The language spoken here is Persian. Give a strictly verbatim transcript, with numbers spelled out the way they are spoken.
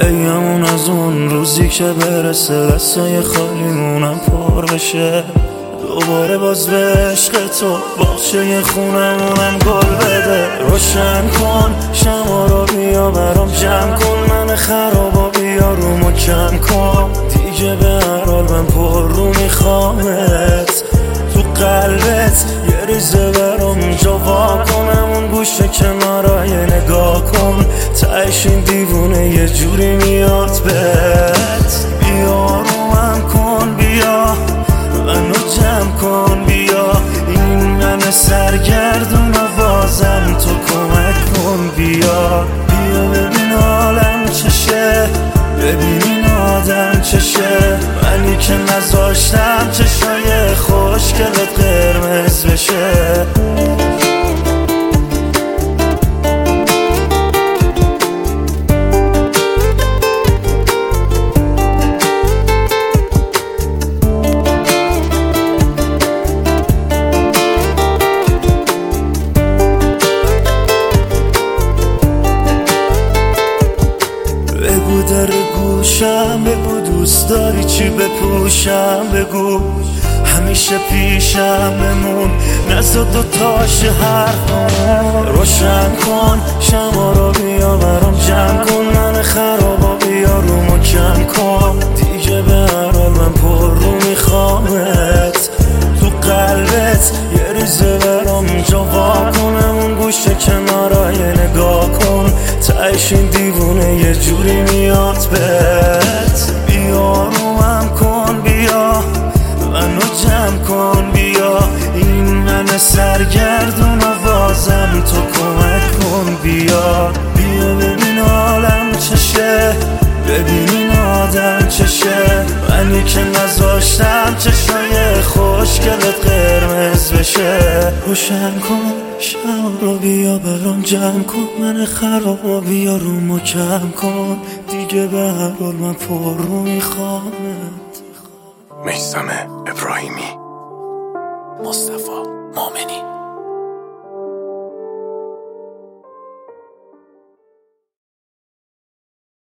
بگمون از اون روزی که برسه دستای خالیمونم پر بشه، دوباره باز به عشق تو باغچه خونمونم گل بده. روشن کن شما رو بیا برام جمع کن، من خرابا بیا رومو کم کن، دیگه به هر حال من پر رو میخوامت. تو قلبت یه ریزه برام جا وا کنم، اون گوشه کنارای نگاه کن، تهش این دیوونه یه جوری میاد بهت. بیا رومم کن بیا منو جمع کن بیا، این من سرگردون و بازم تو کمک کن. بیا بیا ببین حالم چشه، ببین این آدم چشه، منی که نذاشتم چشای خوشگلت قرمز بشه. بگو در گوشم، بگو دوست داری چی بپوشم، بگو همیشه پیشم بمون، نزد دوتاش حرفم. روشن کن شما رو بیا برام جمع کن، من خرابا بیا رومو کم کن، دیگه به هر حال من پر رو میخوامت. تو قلبت یه ریزه برام جا وا کنم، اون گوشه کنارای نگاه کن، تهش این دیوونه یه جوری میاد بهت. بیا رومم کن بیا منو جمع کن بیا، این من سرگردون و بازم تو کمک کن. بیا بیا ببین حالم چشه، ببین این آدم چشه، منی که نذاشتم چشای خوشگلت قرمز بشه. روشن کن شما رو بیا برام جمع کن، من خرابا بیا رومو کم کن، دیگه به هر حال من پر رو میخوامت. میثم ابراهیمی، مصطفی مؤمنی.